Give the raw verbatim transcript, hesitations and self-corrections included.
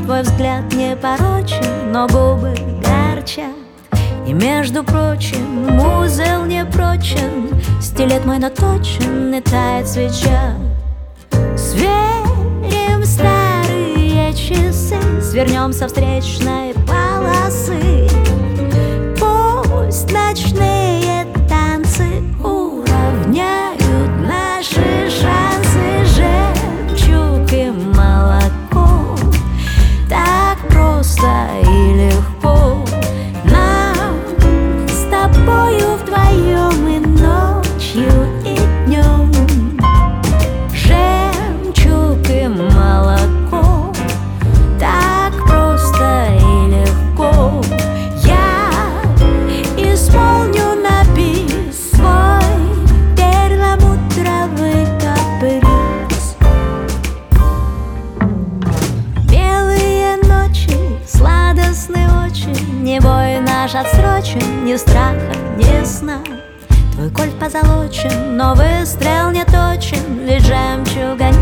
Твой взгляд не порочен, но губы горчат. И, между прочим, узел не прочен, стилет мой наточен, и тает свеча. Сверим старые часы, свернем со встречной полосы. Пусть ночные танцы уравняют наши шансы. Жемчуг и молоко, так просто и легко нам с тобою вдвоем и ночью, и днем. Жемчуг и молоко, так просто и легко. Я исполню на бис свой перламутровый каприз. Белые ночи, сладостны очень, не бой наш отсрочен, ни страха, ни сна. Твой кольт позолочен, но выстрел не точен, ведь жемчуга